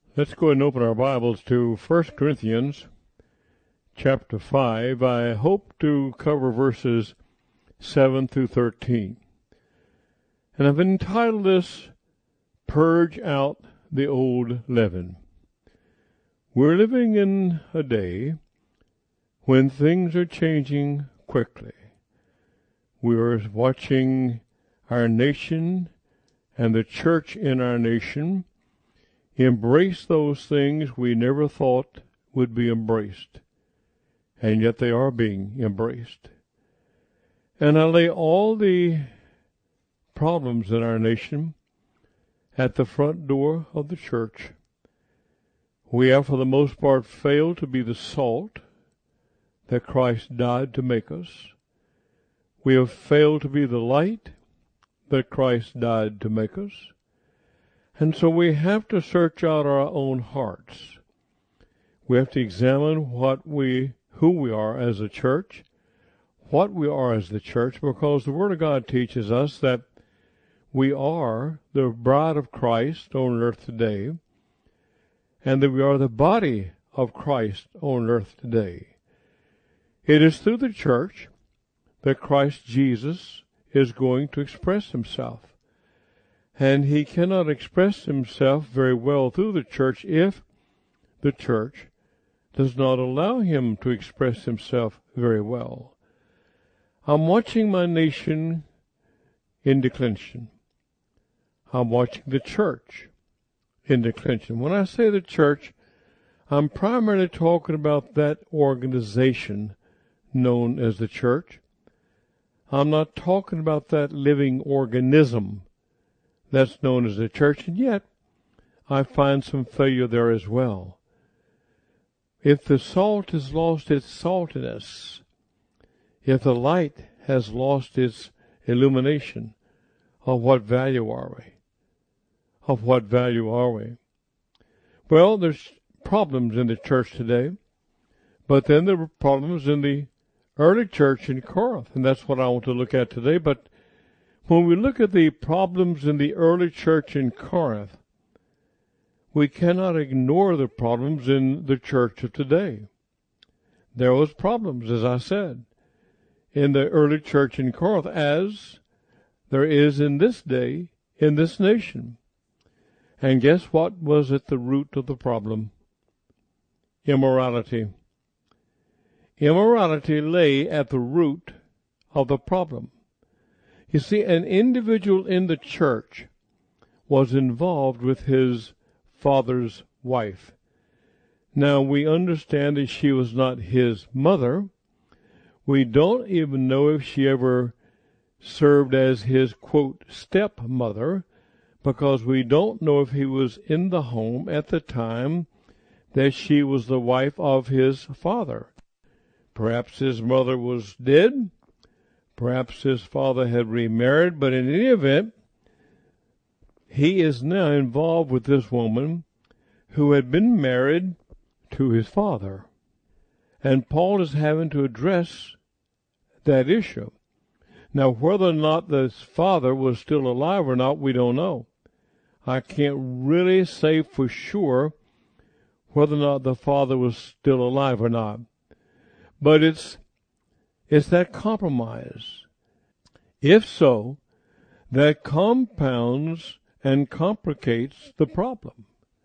Let's go ahead and open our Bibles to 1 Corinthians chapter 5. I hope to cover verses 7 through 13. And I've entitled this, Purge Out the Old Leaven. We're living in a day when things are changing quickly. We're watching our nation and the church in our nation embrace those things we never thought would be embraced, and yet they are being embraced. And I lay all the problems in our nation at the front door of the church. We have, for the most part, failed to be the salt that Christ died to make us. We have failed to be the light that Christ died to make us. And so we have to search out our own hearts. We have to examine who we are as a church, what we are as the church, because the Word of God teaches us that we are the bride of Christ on earth today, and that we are the body of Christ on earth today. It is through the church that Christ Jesus is going to express himself. And he cannot express himself very well through the church if the church does not allow him to express himself very well. I'm watching my nation in declension. I'm watching the church in declension. When I say the church, I'm primarily talking about that organization known as the church. I'm not talking about that living organism that's known as the church, and yet I find some failure there as well. If the salt has lost its saltiness, if the light has lost its illumination, of what value are we? Of what value are we? Well, there's problems in the church today, but then there were problems in the early church in Corinth, and that's what I want to look at today. But when we look at the problems in the early church in Corinth, we cannot ignore the problems in the church of today. There was problems, as I said, in the early church in Corinth, as there is in this day, in this nation. And guess what was at the root of the problem? Immorality. Immorality lay at the root of the problem. You see, an individual in the church was involved with his father's wife. Now, we understand that she was not his mother. We don't even know if she ever served as his, quote, stepmother, because we don't know if he was in the home at the time that she was the wife of his father. Perhaps his mother was dead. Perhaps his father had remarried, but in any event, he is now involved with this woman who had been married to his father. And Paul is having to address that issue. Now, whether or not the father was still alive or not, we don't know. I can't really say for sure whether or not the father was still alive or not. But it's that compromise. If so, that compounds and complicates the problem.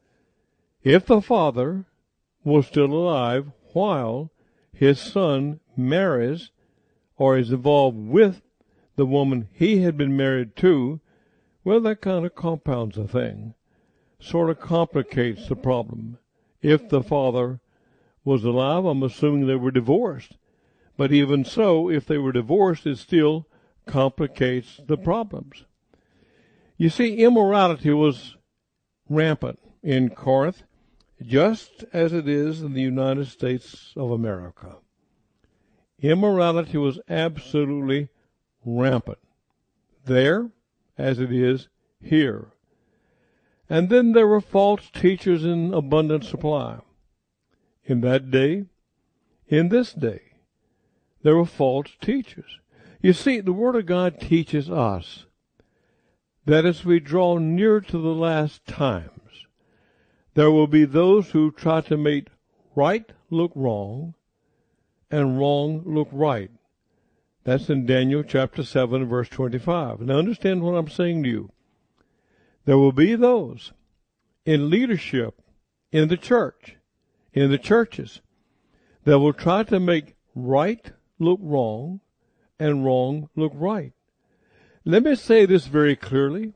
If the father was still alive while his son marries or is involved with the woman he had been married to, well, that kind of compounds the thing, sort of complicates the problem. If the father was alive, I'm assuming they were divorced. But even so, if they were divorced, it still complicates the problems. You see, immorality was rampant in Corinth, just as it is in the United States of America. Immorality was absolutely rampant there, as it is here. And then there were false teachers in abundant supply. In that day, in this day, there were false teachers. You see, the Word of God teaches us that as we draw near to the last times, There will be those who try to make right look wrong and wrong look right. That's in Daniel chapter 7, verse 25. Now understand what I'm saying to you. There will be those in leadership in the church, in the churches, that will try to make right look wrong and wrong look right. Let me say this very clearly.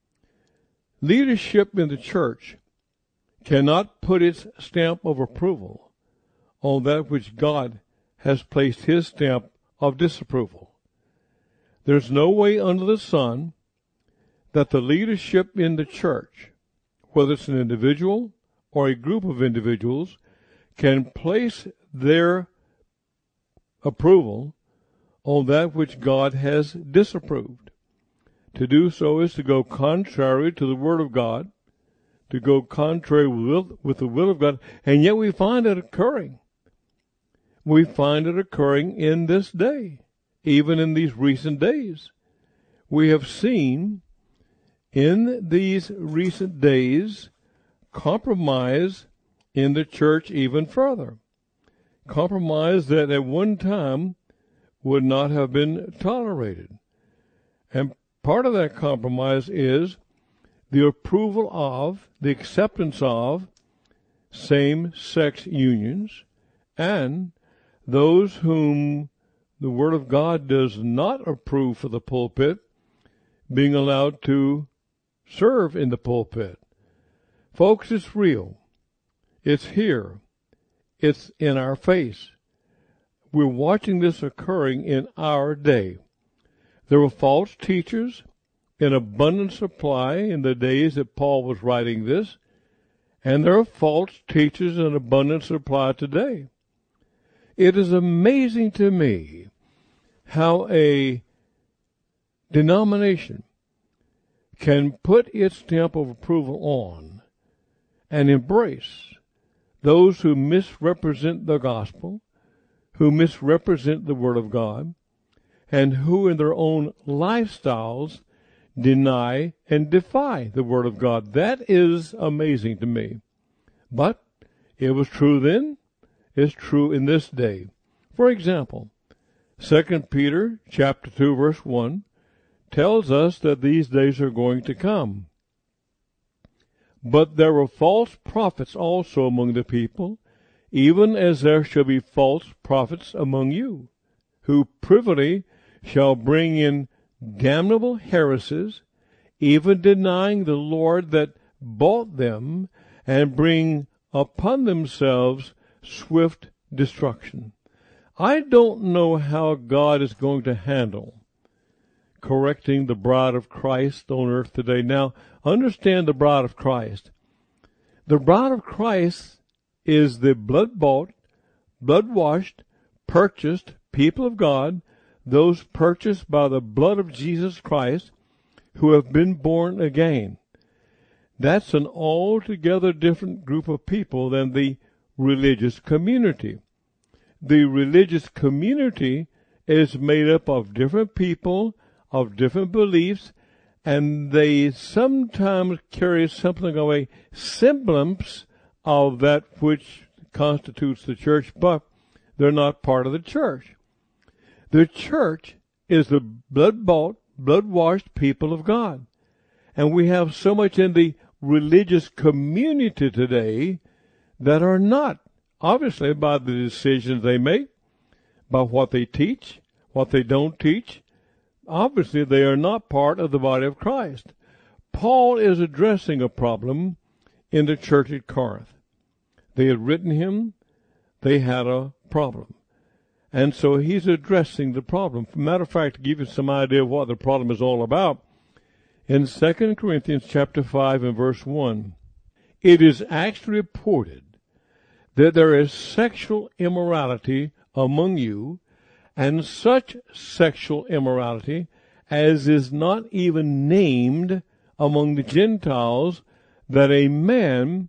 Leadership in the church cannot put its stamp of approval on that which God has placed his stamp of disapproval. There's no way under the sun that the leadership in the church, whether it's an individual or a group of individuals, can place their approval on that which God has disapproved. To do so is to go contrary to the Word of God, to go contrary with the will of God, and yet we find it occurring. We find it occurring in this day, even in these recent days. We have seen in these recent days compromise in the church even further. Compromise that at one time would not have been tolerated. And part of that compromise is the approval of, the acceptance of same-sex unions, and those whom the Word of God does not approve for the pulpit being allowed to serve in the pulpit. Folks, it's real. It's here. It's in our face. We're watching this occurring in our day. There were false teachers in abundant supply in the days that Paul was writing this, and there are false teachers in abundant supply today. It is amazing to me how a denomination can put its stamp of approval on and embrace those who misrepresent the gospel, who misrepresent the Word of God, and who in their own lifestyles deny and defy the Word of God. That is amazing to me. But it was true then, it's true in this day. For example, 2 Peter chapter 2, verse 1 tells us that these days are going to come. But there were false prophets also among the people, even as there shall be false prophets among you, who privily shall bring in damnable heresies, even denying the Lord that bought them, and bring upon themselves swift destruction. I don't know how God is going to handle correcting the bride of Christ on earth today. Now, understand the bride of Christ. The bride of Christ is the blood-bought, blood-washed, purchased people of God, those purchased by the blood of Jesus Christ, who have been born again. That's an altogether different group of people than the religious community. The religious community is made up of different people, of different beliefs, and they sometimes carry something of a semblance of that which constitutes the church, but they're not part of the church. The church is the blood-bought, blood-washed people of God. And we have so much in the religious community today that are not, obviously, by the decisions they make, by what they teach, what they don't teach. Obviously, they are not part of the body of Christ. Paul is addressing a problem in the church at Corinth. They had written him, they had a problem. And so he's addressing the problem. Matter of fact, to give you some idea of what the problem is all about, in 2 Corinthians chapter 5 and verse 1, it is actually reported that there is sexual immorality among you, and such sexual immorality as is not even named among the Gentiles, that a man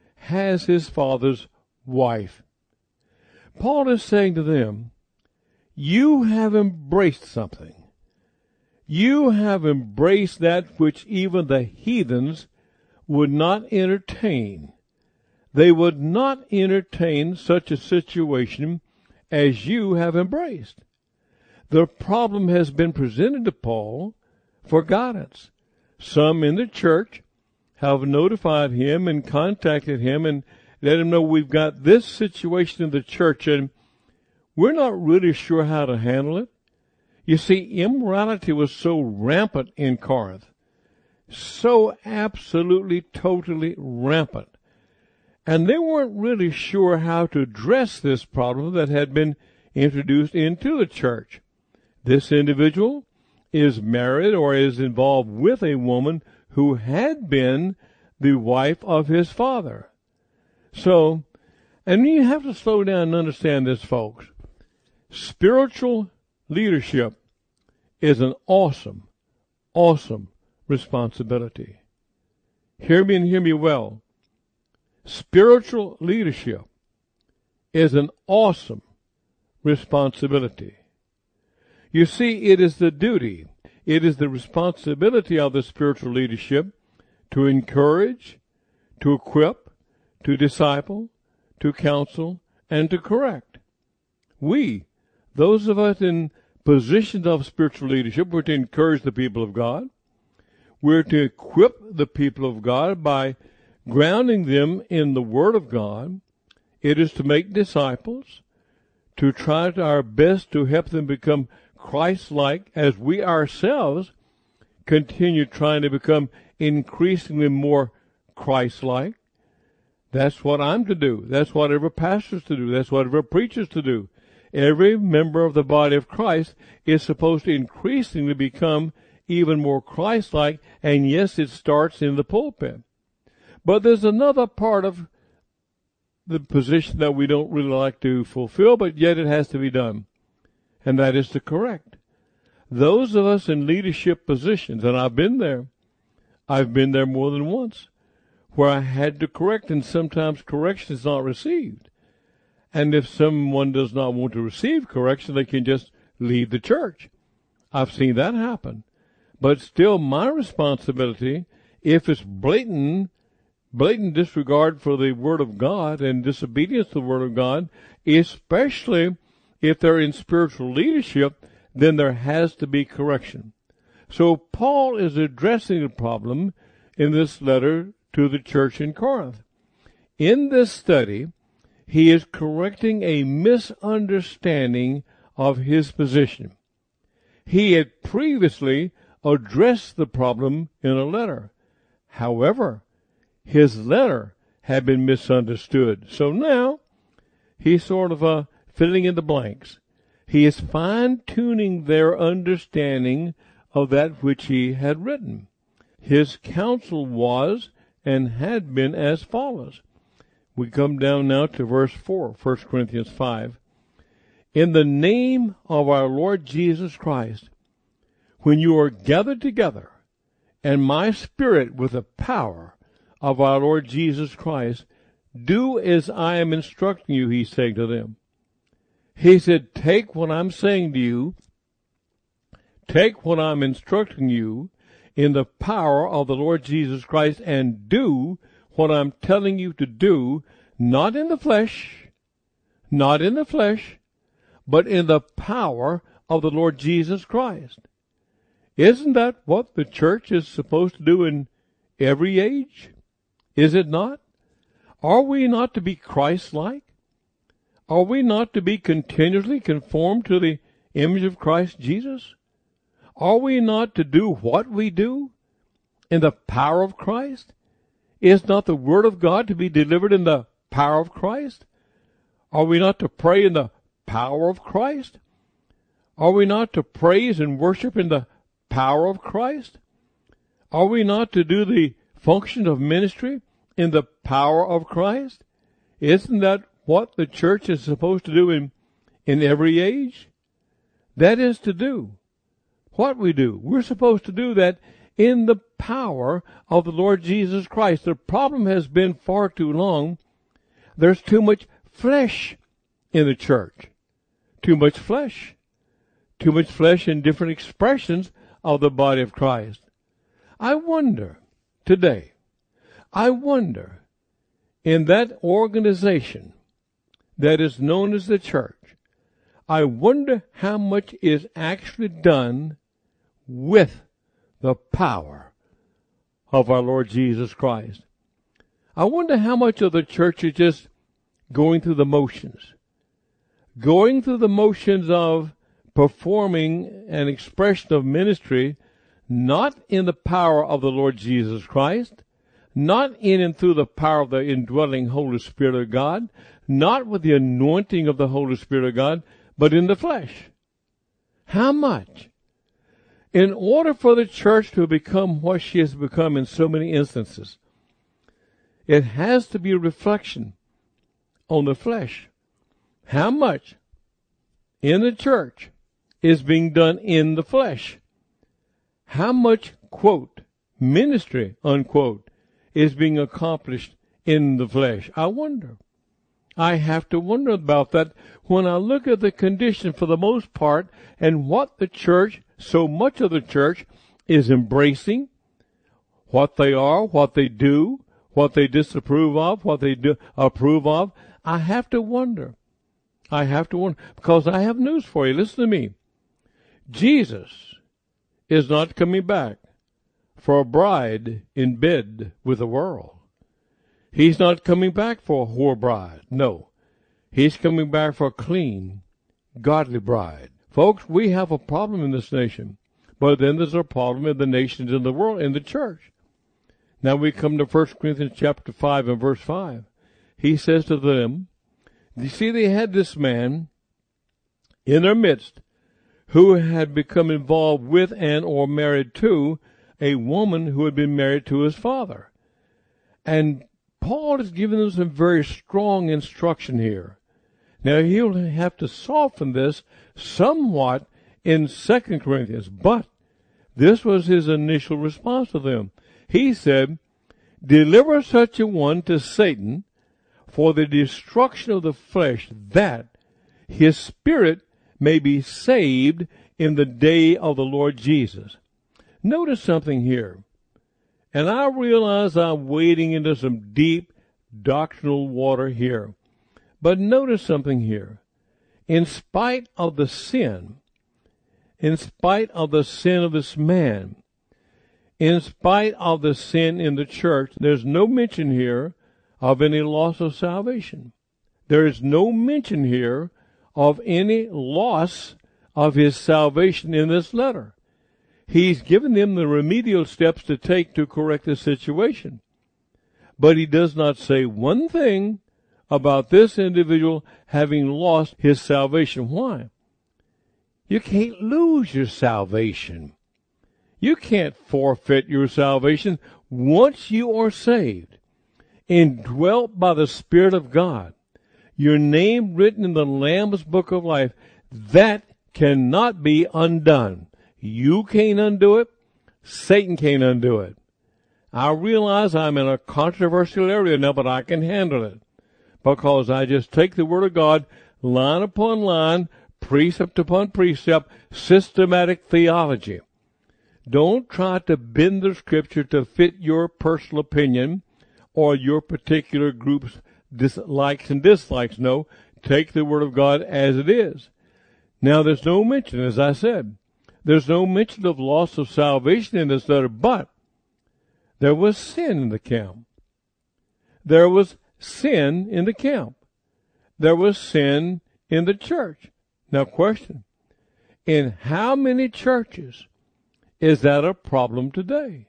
has his father's wife. Paul is saying to them, you have embraced something. You have embraced that which even the heathens would not entertain. they would not entertain such a situation as you have embraced. The problem has been presented to Paul for guidance. Some in the church have notified him and contacted him and let him know we've got this situation in the church and we're not really sure how to handle it. You see, immorality was so rampant in Corinth, so absolutely, totally rampant. And they weren't really sure how to address this problem that had been introduced into the church. This individual is married or is involved with a woman who had been the wife of his father. So, and you have to slow down and understand this, folks. Spiritual leadership is an awesome, awesome responsibility. Hear me and hear me well. Spiritual leadership is an awesome responsibility. You see, it is the duty, it is the responsibility of the spiritual leadership to encourage, to equip, to disciple, to counsel, and to correct. We, those of us in positions of spiritual leadership, we're to encourage the people of God. We're to equip the people of God by grounding them in the Word of God. It is to make disciples, to try our best to help them become Christ-like as we ourselves continue trying to become increasingly more Christ-like. That's what I'm to do. That's what every pastor's to do. That's what every preacher's to do. Every member of the body of Christ is supposed to increasingly become even more Christ-like, and yes, it starts in the pulpit. But there's another part of the position that we don't really like to fulfill, but yet it has to be done, and that is to correct. Those of us in leadership positions, and I've been there more than once, where I had to correct, and sometimes correction is not received. And if someone does not want to receive correction, they can just leave the church. I've seen that happen. But still, my responsibility, if it's blatant disregard for the Word of God and disobedience to the Word of God, especially if they're in spiritual leadership, then there has to be correction. So Paul is addressing the problem in this letter to the church in Corinth. In this study, he is correcting a misunderstanding of his position. He had previously addressed the problem in a letter. However, his letter had been misunderstood. So now, he's sort of filling in the blanks. He is fine-tuning their understanding of that which he had written. His counsel was and had been as follows. We come down now to verse 4, 1 Corinthians 5. In the name of our Lord Jesus Christ, when you are gathered together, and my spirit with the power of our Lord Jesus Christ, do as I am instructing you, he's saying to them. He said, take what I'm saying to you, take what I'm instructing you in the power of the Lord Jesus Christ and do what I'm telling you to do, not in the flesh, but in the power of the Lord Jesus Christ. Isn't that what the church is supposed to do in every age? Is it not? Are we not to be Christ-like? Are we not to be continuously conformed to the image of Christ Jesus? Are we not to do what we do in the power of Christ? Is not the Word of God to be delivered in the power of Christ? Are we not to pray in the power of Christ? Are we not to praise and worship in the power of Christ? Are we not to do the function of ministry in the power of Christ? Isn't that what the church is supposed to do in every age? That is to do what we do. We're supposed to do that in the power of the Lord Jesus Christ. The problem has been far too long. There's too much flesh in the church. Too much flesh. Too much flesh in different expressions of the body of Christ. I wonder today, in that organization that is known as the church, I wonder how much is actually done with the power of our Lord Jesus Christ. I wonder how much of the church is just going through the motions. Going through the motions of performing an expression of ministry, not in the power of the Lord Jesus Christ, not in and through the power of the indwelling Holy Spirit of God, not with the anointing of the Holy Spirit of God, but in the flesh. How much? In order for the church to become what she has become in so many instances, it has to be a reflection on the flesh. How much in the church is being done in the flesh? How much, quote, ministry, unquote, is being accomplished in the flesh? I wonder. I have to wonder about that when I look at the condition for the most part and what the church, so much of the church, is embracing, what they are, what they do, what they disapprove of, what they do approve of. I have to wonder. I have to wonder, because I have news for you. Listen to me. Jesus is not coming back for a bride in bed with the world. He's not coming back for a whore bride. No. He's coming back for a clean, godly bride. Folks, we have a problem in this nation. But then there's a problem in the nations in the world, in the church. Now we come to 1 Corinthians chapter 5 and verse 5. He says to them, you see, they had this man in their midst who had become involved with and or married to a woman who had been married to his father. And Paul is giving them some very strong instruction here. Now, he'll have to soften this somewhat in 2 Corinthians, but this was his initial response to them. He said, deliver such a one to Satan for the destruction of the flesh, that his spirit may be saved in the day of the Lord Jesus. Notice something here. And I realize I'm wading into some deep doctrinal water here. But notice something here. In spite of the sin, in spite of the sin of this man, in spite of the sin in the church, there's no mention here of any loss of salvation. There is no mention here of any loss of his salvation in this letter. He's given them the remedial steps to take to correct the situation. But he does not say one thing about this individual having lost his salvation. Why? You can't lose your salvation. You can't forfeit your salvation once you are saved, indwelt by the Spirit of God, your name written in the Lamb's Book of Life. That cannot be undone. You can't undo it. Satan can't undo it. I realize I'm in a controversial area now, but I can handle it, because I just take the Word of God line upon line, precept upon precept, systematic theology. Don't try to bend the Scripture to fit your personal opinion or your particular group's likes and dislikes. No, take the Word of God as it is. Now, there's no mention, as I said, there's no mention of loss of salvation in this letter, but there was sin in the camp. There was sin in the camp. There was sin in the church. Now, question, in how many churches is that a problem today?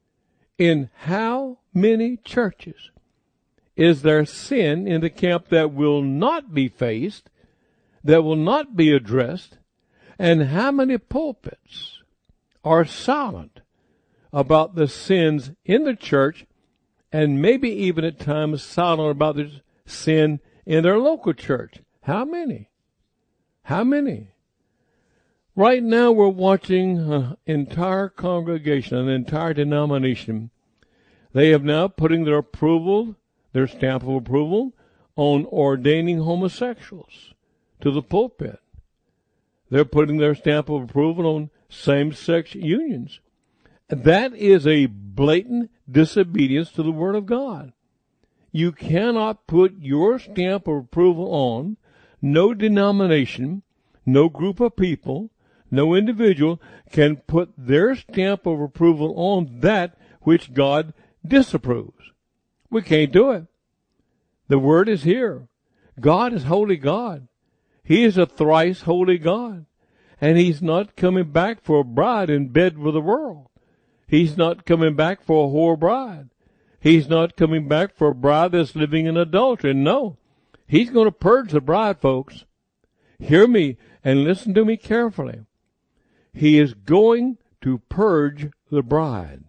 In how many churches is there sin in the camp that will not be faced, that will not be addressed? And how many pulpits are silent about the sins in the church, and maybe even at times silent about the sin in their local church? How many? How many? Right now we're watching an entire congregation, an entire denomination. They have now putting their approval, their stamp of approval, on ordaining homosexuals to the pulpit. They're putting their stamp of approval on same-sex unions. That is a blatant disobedience to the Word of God. You cannot put your stamp of approval on. No denomination, no group of people, no individual can put their stamp of approval on that which God disapproves. We can't do it. The word is here. God is holy God. He is a thrice holy God. And he's not coming back for a bride in bed with the world. He's not coming back for a whore bride. He's not coming back for a bride that's living in adultery. No. He's going to purge the bride, folks. Hear me and listen to me carefully. He is going to purge the bride.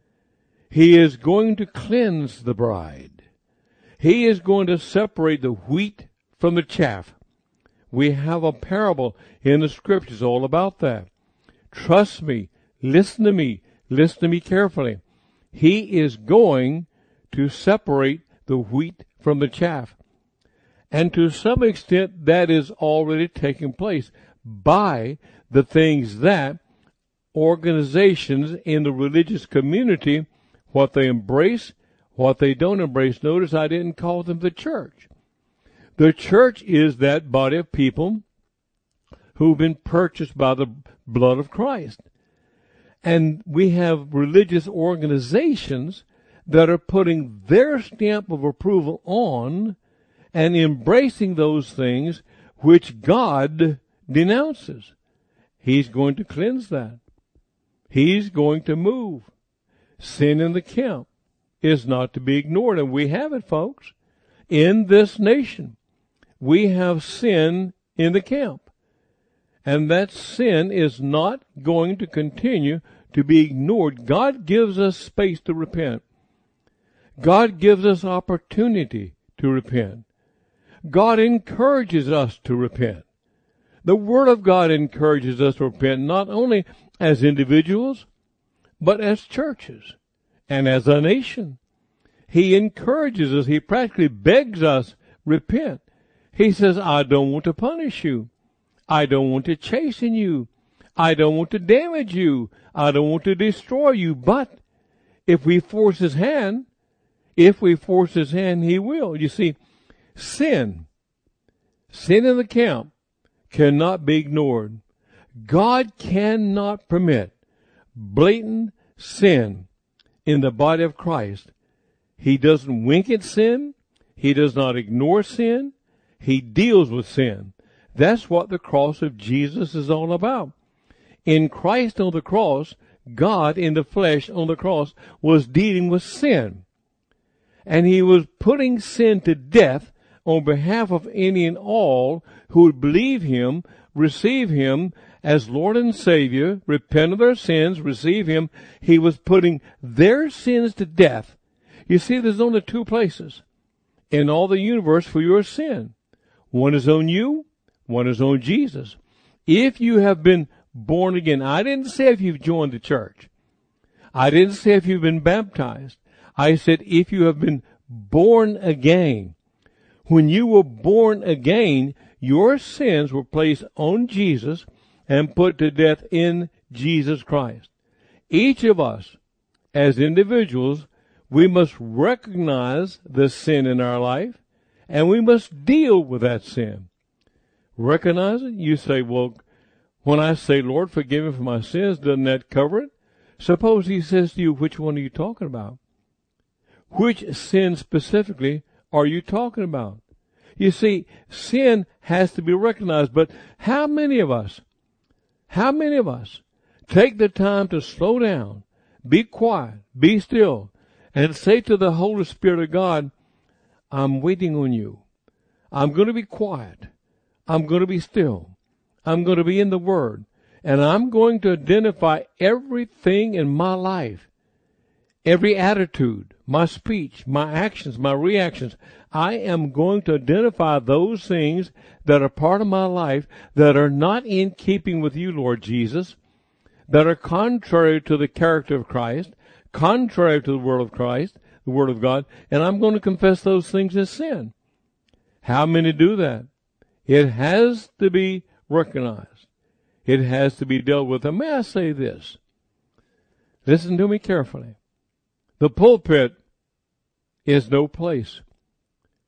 He is going to cleanse the bride. He is going to separate the wheat from the chaff. We have a parable in the scriptures all about that. Trust me. Listen to me. Listen to me carefully. He is going to separate the wheat from the chaff. And to some extent, that is already taking place by the things that organizations in the religious community, what they embrace, what they don't embrace. Notice I didn't call them the church. The church is that body of people who've been purchased by the blood of Christ. And we have religious organizations that are putting their stamp of approval on and embracing those things which God denounces. He's going to cleanse that. He's going to move. Sin in the camp is not to be ignored, and we have it, folks. In this nation, we have sin in the camp. And that sin is not going to continue to be ignored. God gives us space to repent. God gives us opportunity to repent. God encourages us to repent. The Word of God encourages us to repent not only as individuals, but as churches and as a nation. He encourages us. He practically begs us, repent. He says, I don't want to punish you. I don't want to chasten you. I don't want to damage you. I don't want to destroy you. But if we force his hand, he will. You see, sin in the camp cannot be ignored. God cannot permit blatant sin in the body of Christ. He doesn't wink at sin. He does not ignore sin. He deals with sin. That's what the cross of Jesus is all about. In Christ on the cross, God in the flesh on the cross was dealing with sin. And he was putting sin to death on behalf of any and all who would believe him, receive him as Lord and Savior, repent of their sins, receive him. He was putting their sins to death. You see, there's only two places in all the universe for your sin. One is on you, one is on Jesus. If you have been born again, I didn't say if you've joined the church. I didn't say if you've been baptized. I said if you have been born again. When you were born again, your sins were placed on Jesus and put to death in Jesus Christ. Each of us, as individuals, we must recognize the sin in our life, and we must deal with that sin. Recognize it? You say, well, when I say, Lord, forgive me for my sins, doesn't that cover it? Suppose he says to you, which one are you talking about? Which sin specifically are you talking about? You see, sin has to be recognized, but how many of us take the time to slow down, be quiet, be still, and say to the Holy Spirit of God, I'm waiting on you. I'm going to be quiet. I'm going to be still. I'm going to be in the Word. And I'm going to identify everything in my life, every attitude, my speech, my actions, my reactions. I am going to identify those things that are part of my life that are not in keeping with you, Lord Jesus, that are contrary to the character of Christ, contrary to the Word of Christ, the Word of God, and I'm going to confess those things as sin. How many do that? It has to be recognized. It has to be dealt with. And may I say this? Listen to me carefully. The pulpit is no place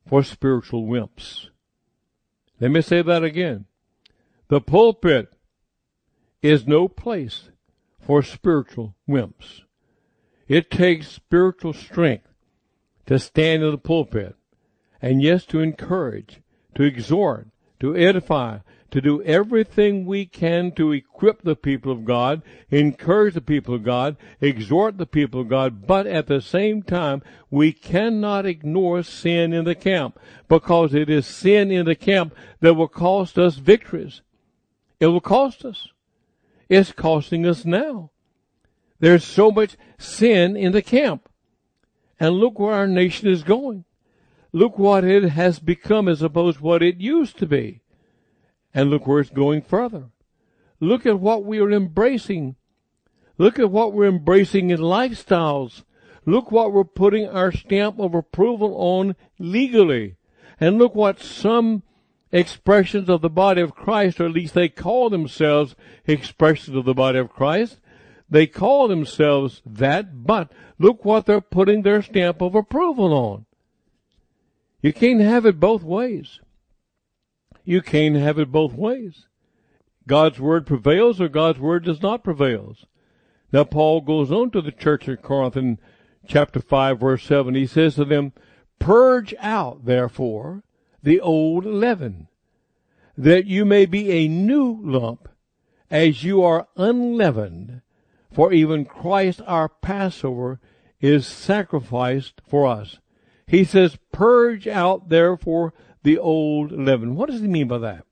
for spiritual wimps. Let me say that again. The pulpit is no place for spiritual wimps. It takes spiritual strength to stand in the pulpit and, yes, to encourage, to exhort, to edify, to do everything we can to equip the people of God, encourage the people of God, exhort the people of God, but at the same time, we cannot ignore sin in the camp, because it is sin in the camp that will cost us victories. It will cost us. It's costing us now. There's so much sin in the camp. And look where our nation is going. Look what it has become as opposed to what it used to be. And look where it's going further. Look at what we are embracing. Look at what we're embracing in lifestyles. Look what we're putting our stamp of approval on legally. And look what some expressions of the body of Christ, or at least they call themselves expressions of the body of Christ. They call themselves that, but look what they're putting their stamp of approval on. You can't have it both ways. You can't have it both ways. God's word prevails or God's word does not prevail. Now Paul goes on to the church of Corinth in chapter 5, verse 7. He says to them, "Purge out, therefore, the old leaven, that you may be a new lump, as you are unleavened. For even Christ our Passover is sacrificed for us." He says, "Purge out, therefore, the old leaven." What does he mean by that?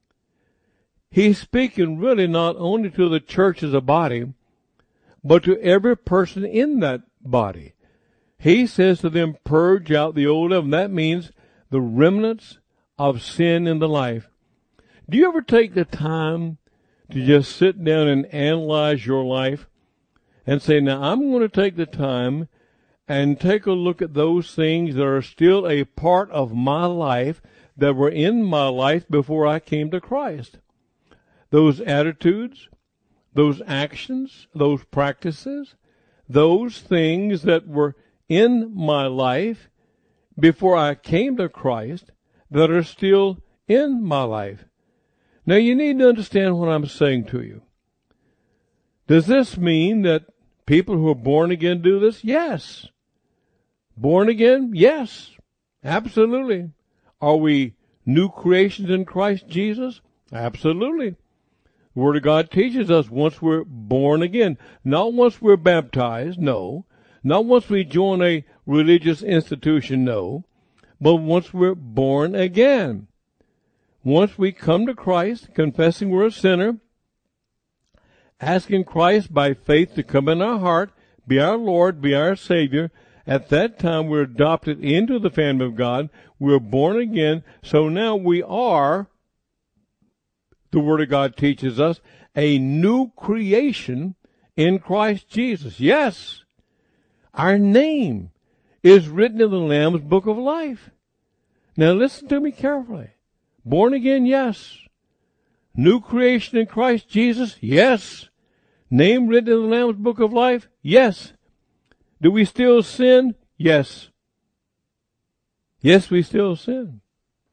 He's speaking really not only to the church as a body, but to every person in that body. He says to them, purge out the old leaven. That means the remnants of sin in the life. Do you ever take the time to just sit down and analyze your life and say, now I'm going to take the time and take a look at those things that are still a part of my life, that were in my life before I came to Christ? Those attitudes, those actions, those practices, those things that were in my life before I came to Christ that are still in my life. Now you need to understand what I'm saying to you. Does this mean that people who are born again do this? Yes. Born again? Yes. Absolutely. Are we new creations in Christ Jesus? Absolutely. The Word of God teaches us once we're born again. Not once we're baptized, no. Not once we join a religious institution, no. But once we're born again. Once we come to Christ, confessing we're a sinner, asking Christ by faith to come in our heart, be our Lord, be our Savior, at that time we're adopted into the family of God. We're born again. So now we are, the Word of God teaches us, a new creation in Christ Jesus. Yes, our name is written in the Lamb's Book of Life. Now listen to me carefully. Born again, yes. New creation in Christ Jesus, yes. Name written in the Lamb's Book of Life, yes. Do we still sin? Yes. Yes, we still sin.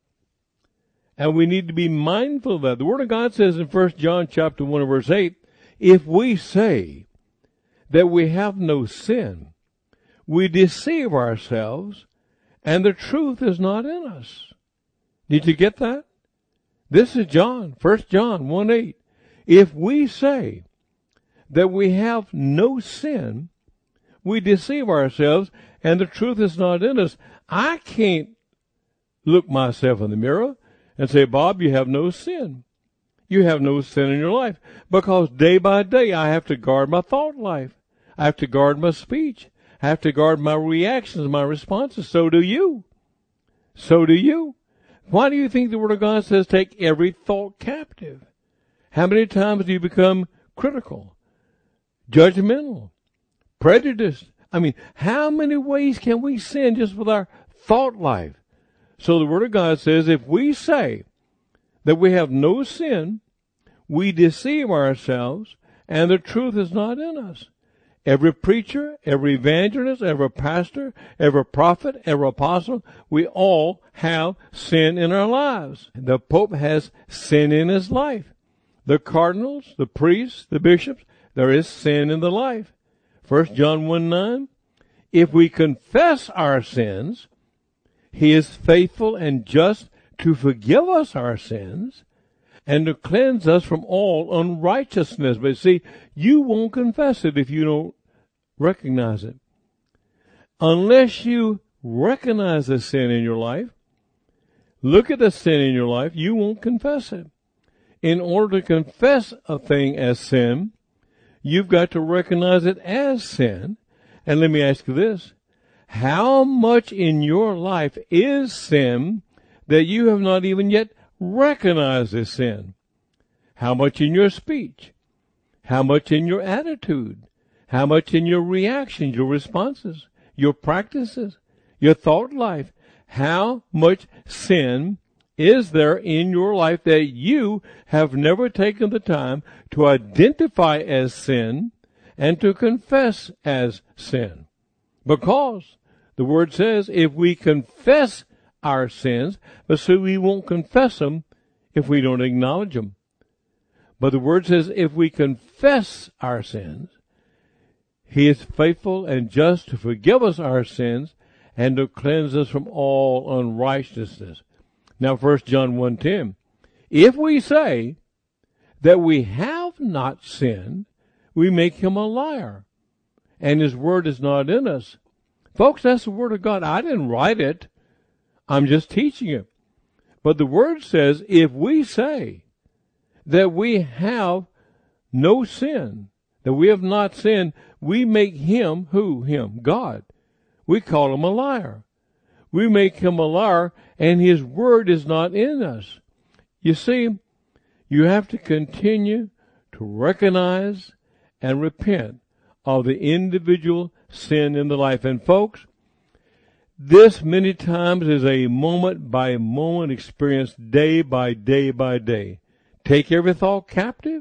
And we need to be mindful of that. The Word of God says in 1 John chapter 1 verse 8, if we say that we have no sin, we deceive ourselves, and the truth is not in us. Did you get that? This is John, 1 John 1:8. If we say that we have no sin, we deceive ourselves, and the truth is not in us. I can't look myself in the mirror and say, Bob, you have no sin. You have no sin in your life. Because day by day I have to guard my thought life. I have to guard my speech. I have to guard my reactions, my responses. So do you. So do you. Why do you think the Word of God says take every thought captive? How many times do you become critical, judgmental, prejudiced? I mean, how many ways can we sin just with our thought life? So the Word of God says if we say that we have no sin, we deceive ourselves, and the truth is not in us. Every preacher, every evangelist, every pastor, every prophet, every apostle, we all have sin in our lives. The Pope has sin in his life. The cardinals, the priests, the bishops, there is sin in the life. 1 John 1:9, if we confess our sins, he is faithful and just to forgive us our sins and to cleanse us from all unrighteousness. But see, you won't confess it if you don't recognize it. Unless you recognize the sin in your life, look at the sin in your life, you won't confess it. In order to confess a thing as sin, you've got to recognize it as sin. And let me ask you this. How much in your life is sin that you have not even yet recognized as sin? How much in your speech? How much in your attitude? How much in your reactions, your responses, your practices, your thought life? How much sin is there in your life that you have never taken the time to identify as sin and to confess as sin? Because the Word says if we confess our sins, but so we won't confess them if we don't acknowledge them. But the Word says if we confess our sins, he is faithful and just to forgive us our sins and to cleanse us from all unrighteousness. Now 1 John 1:10, if we say that we have not sinned, we make him a liar, and his word is not in us. Folks, that's the Word of God. I didn't write it. I'm just teaching it. But the Word says if we say that we have no sin, that we have not sinned, we make him, who? Him, God. We call him a liar. We make him a liar, and his word is not in us. You see, you have to continue to recognize and repent of the individual sin in the life. And folks, this many times is a moment-by-moment experience, day by day by day. Take every thought captive?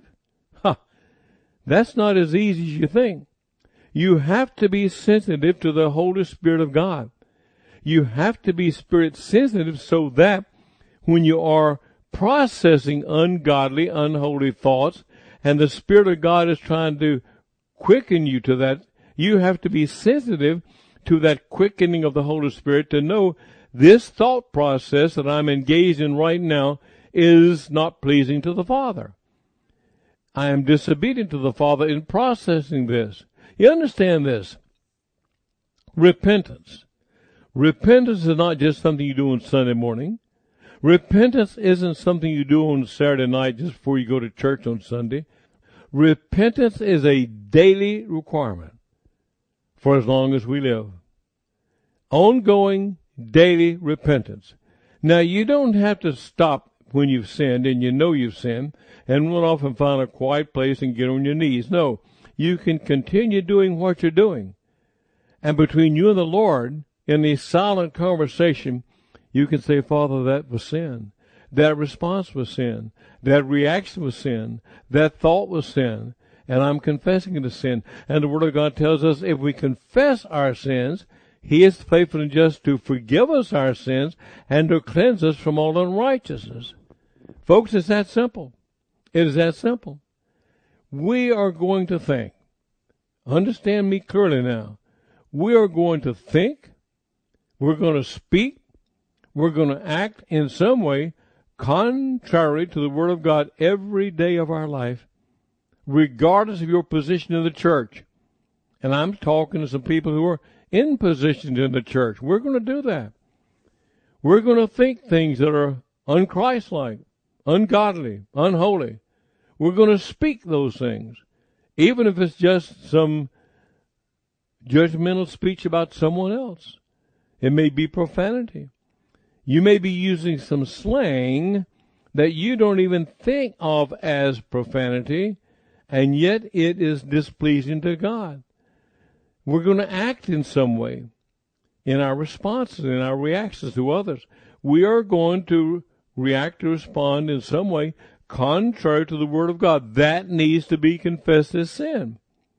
That's not as easy as you think. You have to be sensitive to the Holy Spirit of God. You have to be spirit sensitive so that when you are processing ungodly, unholy thoughts, and the Spirit of God is trying to quicken you to that, you have to be sensitive to that quickening of the Holy Spirit to know this thought process that I'm engaged in right now is not pleasing to the Father. I am disobedient to the Father in processing this. You understand this? Repentance. Repentance is not just something you do on Sunday morning. Repentance isn't something you do on Saturday night just before you go to church on Sunday. Repentance is a daily requirement for as long as we live. Ongoing, daily repentance. Now, you don't have to stop when you've sinned and you know you've sinned and run off and find a quiet place and get on your knees. No, you can continue doing what you're doing. And between you and the Lord, in a silent conversation, you can say, Father, that was sin. That response was sin. That reaction was sin. That thought was sin. And I'm confessing it as sin. And the Word of God tells us if we confess our sins, he is faithful and just to forgive us our sins and to cleanse us from all unrighteousness. Folks, it's that simple. It is that simple. We are going to think. Understand me clearly now. We are going to think. We're going to speak. We're going to act in some way contrary to the Word of God every day of our life, regardless of your position in the church. And I'm talking to some people who are in positions in the church. We're going to do that. We're going to think things that are unchristlike, ungodly, unholy. We're going to speak those things, even if it's just some judgmental speech about someone else. It may be profanity. You may be using some slang that you don't even think of as profanity, and yet it is displeasing to God. We're going to act in some way in our responses, in our reactions to others. We are going to react or respond in some way contrary to the Word of God. That needs to be confessed as sin.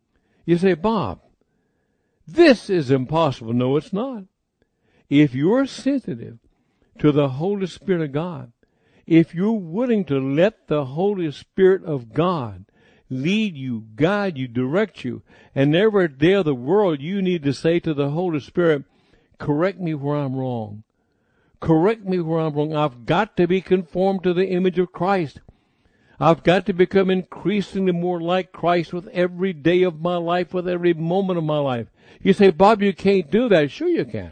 You say, Bob, this is impossible. No, it's not. If you're sensitive to the Holy Spirit of God, if you're willing to let the Holy Spirit of God lead you, guide you, direct you, and every day of the world you need to say to the Holy Spirit, correct me where I'm wrong. Correct me where I'm wrong. I've got to be conformed to the image of Christ. I've got to become increasingly more like Christ with every day of my life, with every moment of my life. You say, Bob, you can't do that. Sure you can.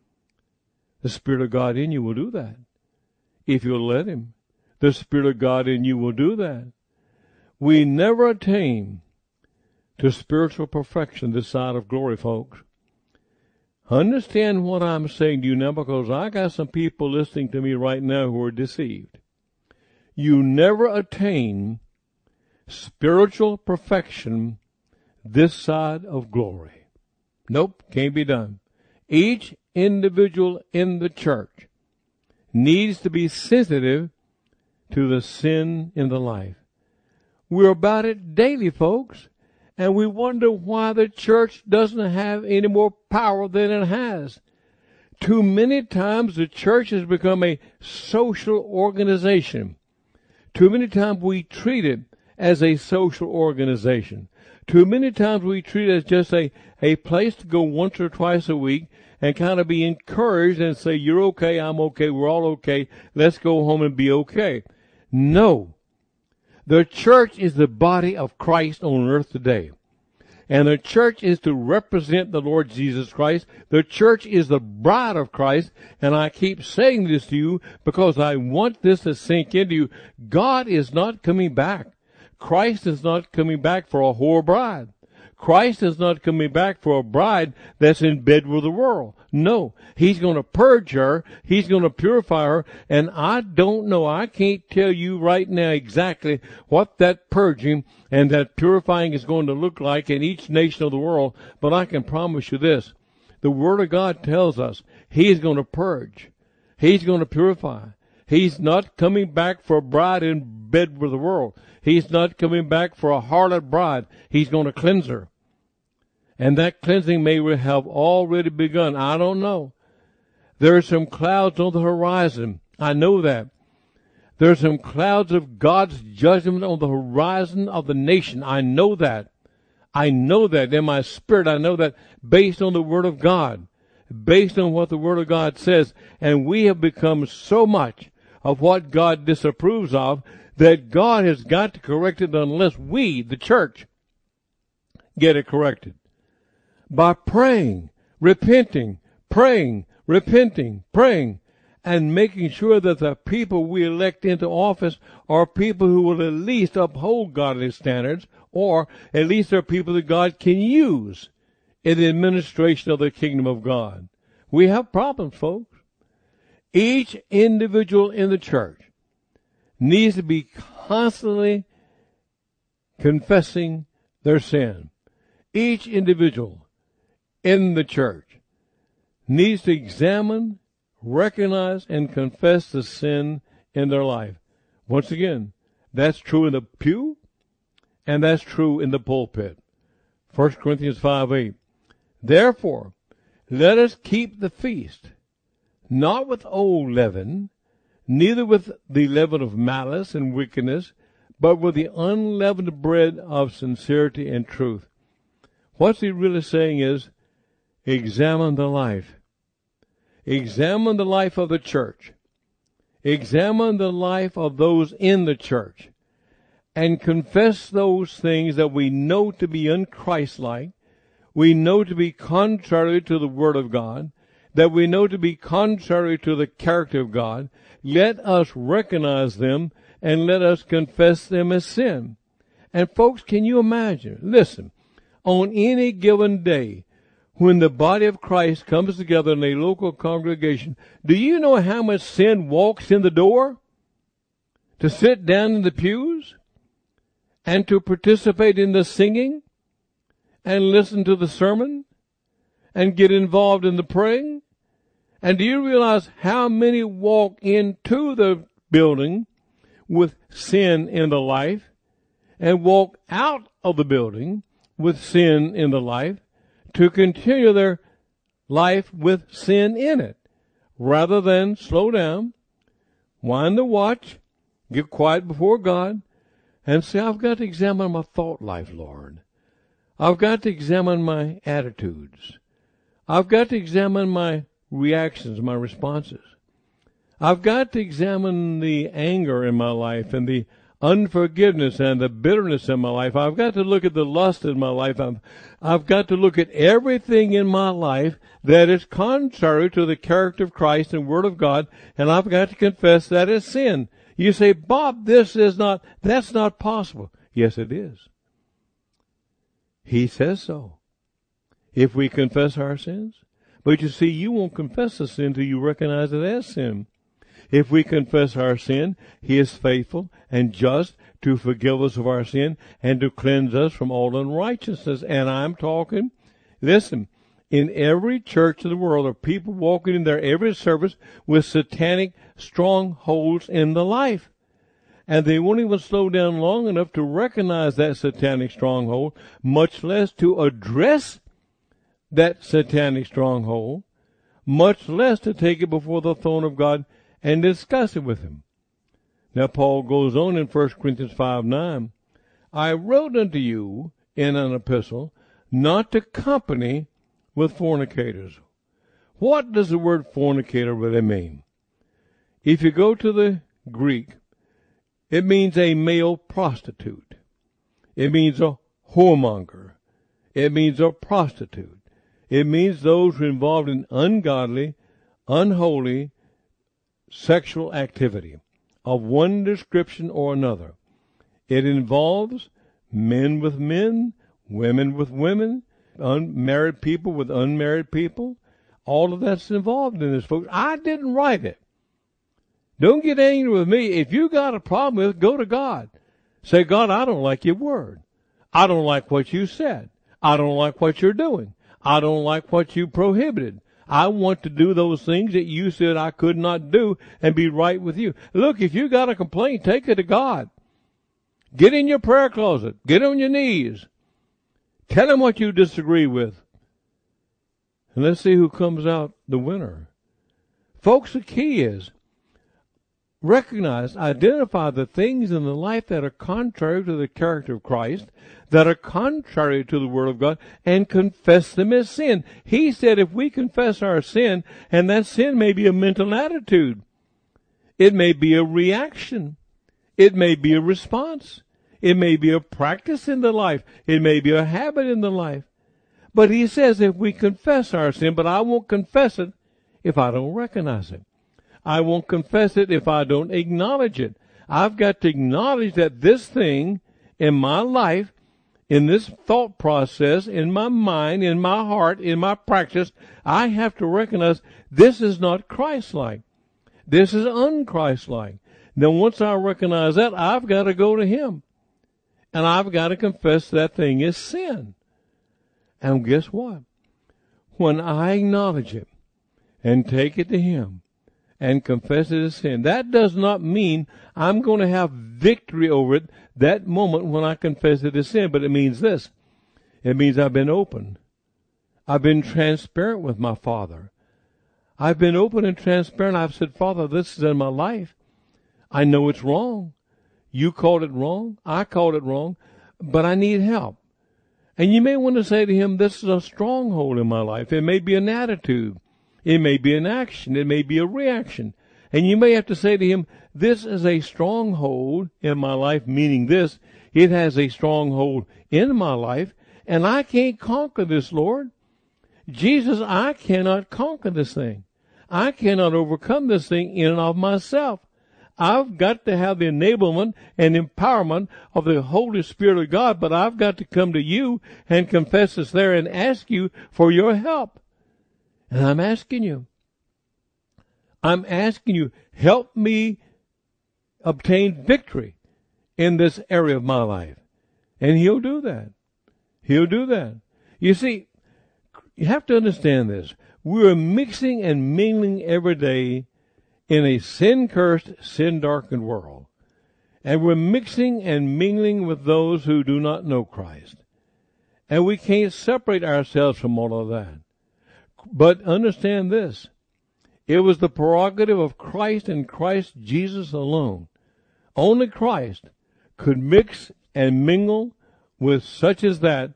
The Spirit of God in you will do that. If you'll let Him, the Spirit of God in you will do that. We never attain to spiritual perfection this side of glory, folks. Understand what I'm saying to you now, because I got some people listening to me right now who are deceived. You never attain spiritual perfection this side of glory. Nope, can't be done. Each individual in the church needs to be sensitive to the sin in the life. We're about it daily, folks, and we wonder why the church doesn't have any more power than it has. Too many times the church has become a social organization. Too many times we treat it as a social organization. Too many times we treat it as just a place to go once or twice a week and kind of be encouraged and say, you're okay, I'm okay, we're all okay, let's go home and be okay. No. The church is the body of Christ on earth today. And the church is to represent the Lord Jesus Christ. The church is the bride of Christ. And I keep saying this to you because I want this to sink into you. God is not coming back. Christ is not coming back for a whore bride. Christ is not coming back for a bride that's in bed with the world. No, He's going to purge her. He's going to purify her. And I don't know. I can't tell you right now exactly what that purging and that purifying is going to look like in each nation of the world. But I can promise you this. The Word of God tells us He's going to purge. He's going to purify. He's not coming back for a bride in bed with the world. He's not coming back for a harlot bride. He's going to cleanse her. And that cleansing may have already begun. I don't know. There are some clouds on the horizon. I know that. There are some clouds of God's judgment on the horizon of the nation. I know that. I know that in my spirit. I know that based on the Word of God. Based on what the Word of God says. And we have become so much of what God disapproves of that God has got to correct it unless we, the church, get it corrected. By praying, repenting, praying, repenting, praying, and making sure that the people we elect into office are people who will at least uphold godly standards, or at least are people that God can use in the administration of the kingdom of God. We have problems, folks. Each individual in the church needs to be constantly confessing their sin. Each individual in the church needs to examine, recognize, and confess the sin in their life. Once again, that's true in the pew, and that's true in the pulpit. 1 Corinthians 5:8. Therefore, let us keep the feast, not with old leaven, neither with the leaven of malice and wickedness, but with the unleavened bread of sincerity and truth. What's he really saying is, examine the life. Examine the life of the church. Examine the life of those in the church. And confess those things that we know to be unchristlike, we know to be contrary to the Word of God, that we know to be contrary to the character of God. Let us recognize them and let us confess them as sin. And folks, can you imagine? Listen, on any given day, when the body of Christ comes together in a local congregation, do you know how much sin walks in the door? To sit down in the pews and to participate in the singing and listen to the sermon and get involved in the praying? And do you realize how many walk into the building with sin in the life and walk out of the building with sin in the life to continue their life with sin in it, rather than slow down, wind the watch, get quiet before God, and say, I've got to examine my thought life, Lord. I've got to examine my attitudes. I've got to examine my reactions, my responses. I've got to examine the anger in my life and the unforgiveness and the bitterness in my life. I've got to look at the lust in my life. I've got to look at everything in my life that is contrary to the character of Christ and Word of God, and I've got to confess that is sin. You say, Bob, that's not possible. Yes, it is. He says so. If we confess our sins. But you see, you won't confess the sin until you recognize it as sin. If we confess our sin, He is faithful and just to forgive us of our sin and to cleanse us from all unrighteousness. And I'm talking, listen, in every church of the world are people walking in their every service with satanic strongholds in the life. And they won't even slow down long enough to recognize that satanic stronghold, much less to address that satanic stronghold, much less to take it before the throne of God and discuss it with Him. Now Paul goes on in 1 Corinthians 5:9, I wrote unto you in an epistle not to company with fornicators. What does the word fornicator really mean? If you go to the Greek, it means a male prostitute. It means a whoremonger. It means a prostitute. It means those who are involved in ungodly, unholy sexual activity of one description or another. It involves men with men, women with women, unmarried people with unmarried people. All of that's involved in this, folks. I didn't write it. Don't get angry with me. If you got a problem with it, go to God. Say, God, I don't like your word. I don't like what you said. I don't like what you're doing. I don't like what you prohibited. I want to do those things that you said I could not do and be right with you. Look, if you got a complaint, take it to God. Get in your prayer closet. Get on your knees. Tell Him what you disagree with. And let's see who comes out the winner. Folks, the key is recognize, identify the things in the life that are contrary to the character of Christ, that are contrary to the Word of God, and confess them as sin. He said if we confess our sin, and that sin may be a mental attitude, it may be a reaction, it may be a response, it may be a practice in the life, it may be a habit in the life. But He says if we confess our sin, but I won't confess it if I don't recognize it. I won't confess it if I don't acknowledge it. I've got to acknowledge that this thing in my life, in this thought process, in my mind, in my heart, in my practice, I have to recognize this is not Christ-like. This is un-Christ-like. Then once I recognize that, I've got to go to Him. And I've got to confess that thing is sin. And guess what? When I acknowledge it and take it to Him, and confess it as sin, that does not mean I'm going to have victory over it that moment when I confess it as sin. But it means this. It means I've been open. I've been transparent with my Father. I've been open and transparent. I've said, Father, this is in my life. I know it's wrong. You called it wrong. I called it wrong. But I need help. And you may want to say to Him, this is a stronghold in my life. It may be an attitude. It may be an action. It may be a reaction. And you may have to say to Him, this is a stronghold in my life, meaning this, it has a stronghold in my life, and I can't conquer this, Lord. Jesus, I cannot conquer this thing. I cannot overcome this thing in and of myself. I've got to have the enablement and empowerment of the Holy Spirit of God, but I've got to come to you and confess this there and ask you for your help. And I'm asking you, help me obtain victory in this area of my life. And He'll do that. He'll do that. You see, you have to understand this. We're mixing and mingling every day in a sin-cursed, sin-darkened world. And we're mixing and mingling with those who do not know Christ. And we can't separate ourselves from all of that. But understand this. It was the prerogative of Christ and Christ Jesus alone. Only Christ could mix and mingle with such as that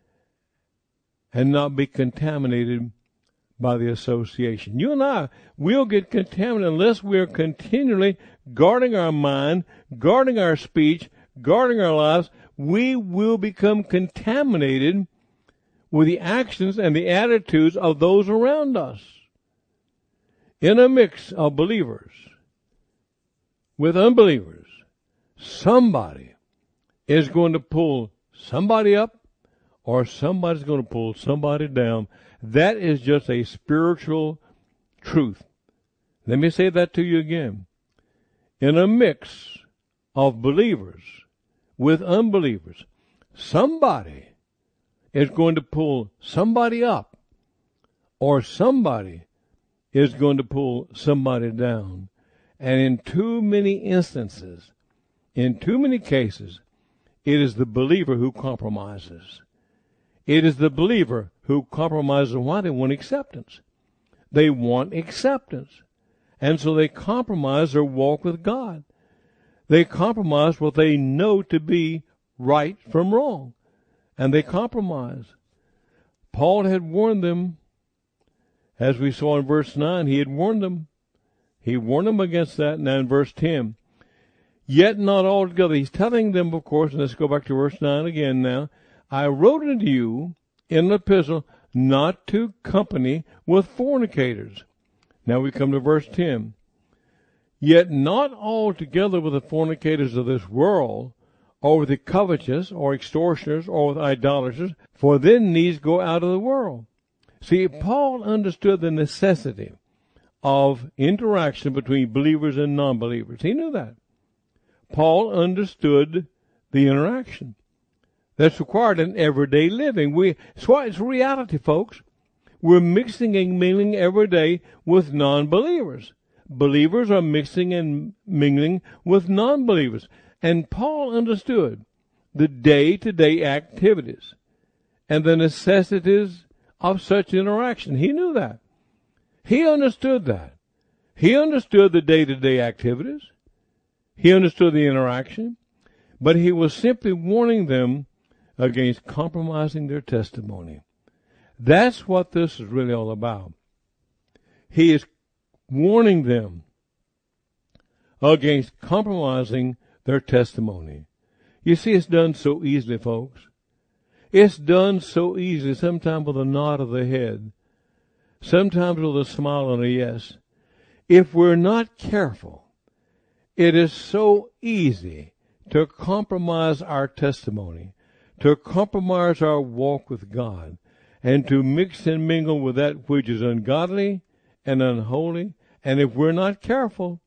and not be contaminated by the association. You and I will get contaminated unless we are continually guarding our mind, guarding our speech, guarding our lives. We will become contaminated with the actions and the attitudes of those around us. In a mix of believers with unbelievers, somebody is going to pull somebody up or somebody's going to pull somebody down. That is just a spiritual truth. Let me say that to you again. In a mix of believers with unbelievers, somebody is going to pull somebody up, or somebody is going to pull somebody down. And in too many instances, in too many cases, it is the believer who compromises. It is the believer who compromises. Why? They want acceptance. They want acceptance. And so they compromise their walk with God. They compromise what they know to be right from wrong. And they compromise. Paul had warned them, as we saw in verse 9, he had warned them. He warned them against that. Now in verse 10, yet not altogether. He's telling them, of course, and let's go back to verse 9 again now. I wrote unto you in an epistle not to company with fornicators. Now we come to verse 10. Yet not altogether with the fornicators of this world, or with the covetous, or extortioners, or with idolaters, for then these go out of the world. See, Paul understood the necessity of interaction between believers and non-believers. He knew that. Paul understood the interaction that's required in everyday living. It's reality, folks. We're mixing and mingling every day with non-believers. Believers are mixing and mingling with non-believers. And Paul understood the day-to-day activities and the necessities of such interaction. He knew that. He understood that. He understood the day-to-day activities. He understood the interaction. But he was simply warning them against compromising their testimony. That's what this is really all about. He is warning them against compromising their testimony. You see, it's done so easily, folks. It's done so easily, sometimes with a nod of the head, sometimes with a smile and a yes. If we're not careful, it is so easy to compromise our testimony, to compromise our walk with God, and to mix and mingle with that which is ungodly and unholy, and if we're not careful,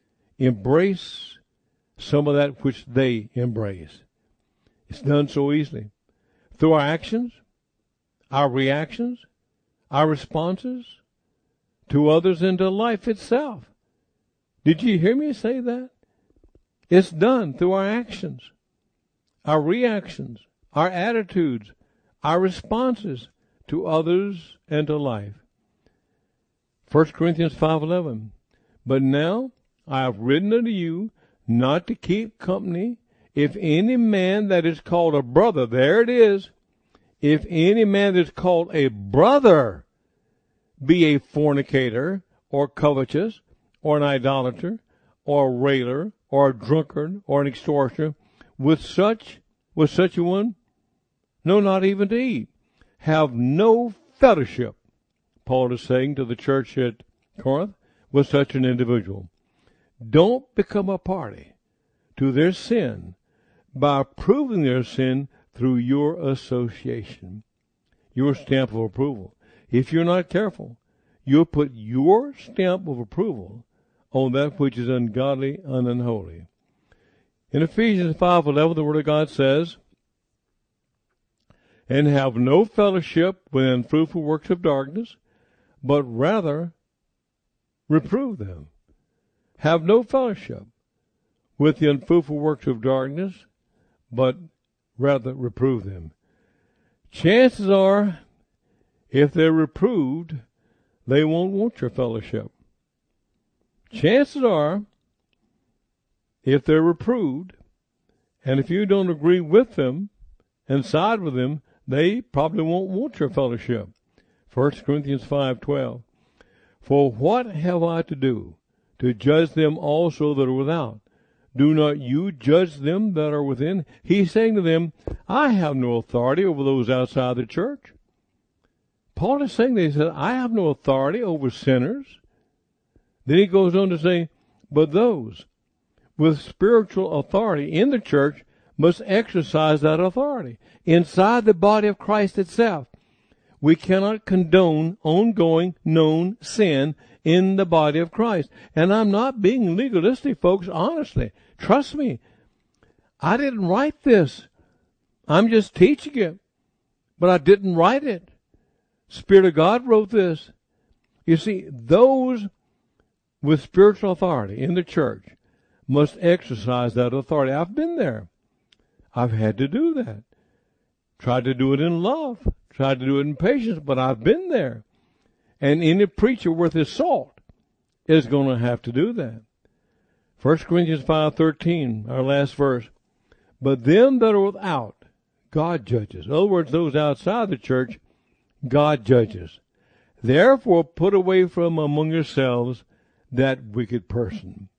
embrace some of that which they embrace. It's done so easily. Through our actions, our reactions, our responses to others and to life itself. Did you hear me say that? It's done through our actions, our reactions, our attitudes, our responses to others and to life. 1 Corinthians 5:11. But now I have written unto you not to keep company, if any man that is called a brother, there it is, if any man that is called a brother be a fornicator, or covetous, or an idolater, or a railer, or a drunkard, or an extortioner, with such a one, no, not even to eat. Have no fellowship, Paul is saying to the church at Corinth, with such an individual. Don't become a party to their sin by proving their sin through your association, your stamp of approval. If you're not careful, you'll put your stamp of approval on that which is ungodly and unholy. In Ephesians 5:11, the Word of God says, and have no fellowship with unfruitful works of darkness, but rather reprove them. Have no fellowship with the unfruitful works of darkness, but rather reprove them. chances are, if they're reproved, they won't want your fellowship. Chances are, if they're reproved, and if you don't agree with them and side with them, they probably won't want your fellowship. 1 Corinthians 5:12. For what have I to do to judge them also that are without? Do not you judge them that are within? He's saying to them, I have no authority over those outside the church. Paul is saying that, he said, I have no authority over sinners. Then he goes on to say, but those with spiritual authority in the church must exercise that authority inside the body of Christ itself. We cannot condone ongoing known sin in the body of Christ. And I'm not being legalistic, folks, honestly. Trust me. I didn't write this. I'm just teaching it. But I didn't write it. Spirit of God wrote this. You see, those with spiritual authority in the church must exercise that authority. I've been there. I've had to do that. Tried to do it in love. Tried to do it in patience, but I've been there. And any preacher worth his salt is going to have to do that. 1 Corinthians 5:13, our last verse. But them that are without, God judges. In other words, those outside the church, God judges. Therefore, put away from among yourselves that wicked person.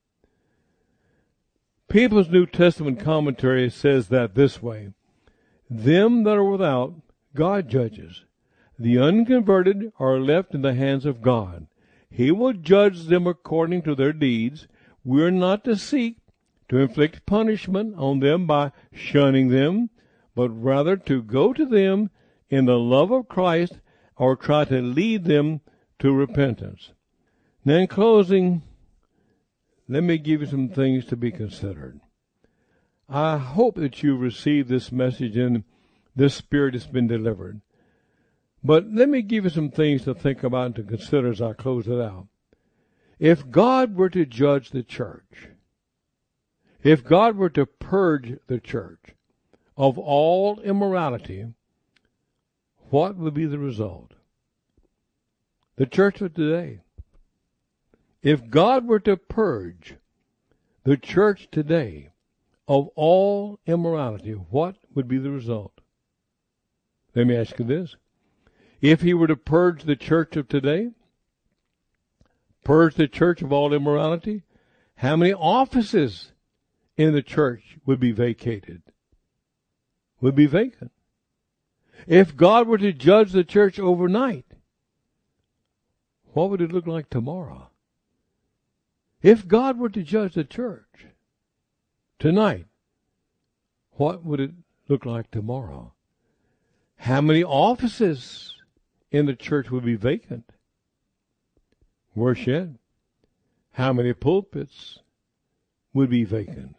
People's New Testament commentary says that this way. Them that are without, God judges. The unconverted are left in the hands of God. He will judge them according to their deeds. We are not to seek to inflict punishment on them by shunning them, but rather to go to them in the love of Christ or try to lead them to repentance. Now, in closing, let me give you some things to be considered. I hope that you received this message and this spirit has been delivered. But let me give you some things to think about and to consider as I close it out. If God were to judge the church, if God were to purge the church of all immorality, what would be the result? The church of today. If God were to purge the church today of all immorality, what would be the result? Let me ask you this. If he were to purge the church of today, purge the church of all immorality, how many offices in the church would be vacated? Would be vacant. If God were to judge the church overnight, what would it look like tomorrow? If God were to judge the church tonight, what would it look like tomorrow? How many offices in the church would be vacant? Worse yet, how many pulpits would be vacant?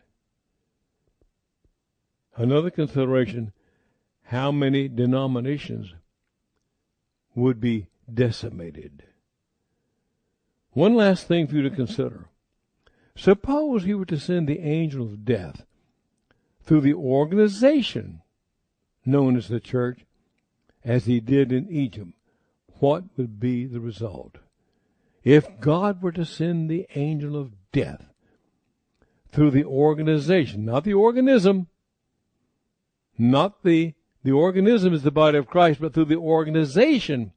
Another consideration, how many denominations would be decimated? One last thing for you to consider. Suppose he were to send the angel of death through the organization known as the church, as he did in Egypt. What would be the result? If God were to send the angel of death through the organization, not the organism, not the organism is the body of Christ, but through the organization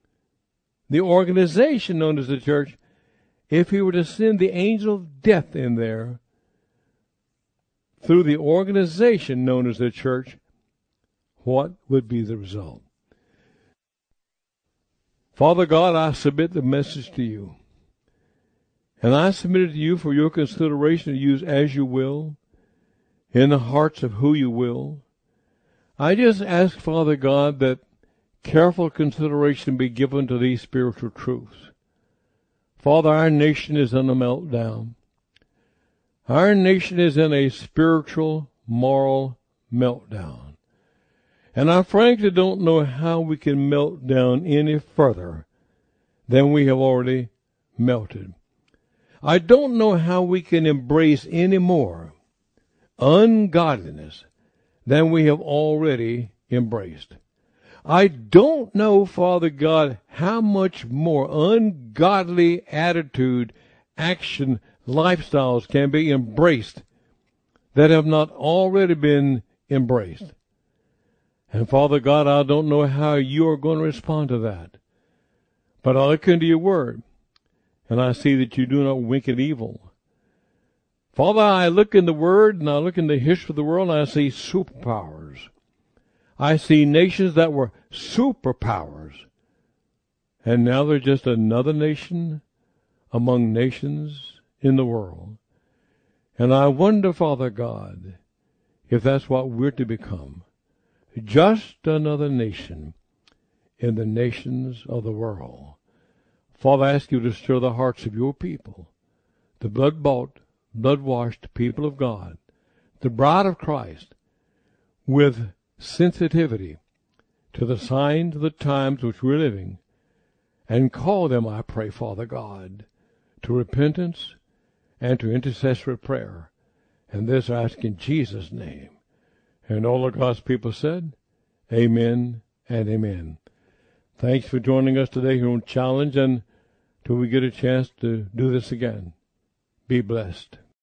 known as the church, if he were to send the angel of death in there through the organization known as the church, what would be the result? Father God, I submit the message to you. And I submit it to you for your consideration to use as you will, in the hearts of who you will. I just ask, Father God, that careful consideration be given to these spiritual truths. Father, our nation is in a meltdown. Our nation is in a spiritual, moral meltdown. And I frankly don't know how we can melt down any further than we have already melted. I don't know how we can embrace any more ungodliness than we have already embraced. I don't know, Father God, how much more ungodly attitude, action, lifestyles can be embraced that have not already been embraced. And Father God, I don't know how you are going to respond to that. But I look into your word, and I see that you do not wink at evil. Father, I look in the word, and I look in the history of the world, and I see superpowers. I see nations that were superpowers. And now they're just another nation among nations in the world. And I wonder, Father God, if that's what we're to become. Just another nation in the nations of the world. Father, I ask you to stir the hearts of your people, the blood-bought, blood-washed people of God, the bride of Christ, with sensitivity to the signs of the times which we're living, and call them, I pray, Father God, to repentance and to intercessory prayer. And this I ask in Jesus' name. And all of God's people said, amen and amen. Thanks for joining us today here on Challenge, and till we get a chance to do this again, be blessed.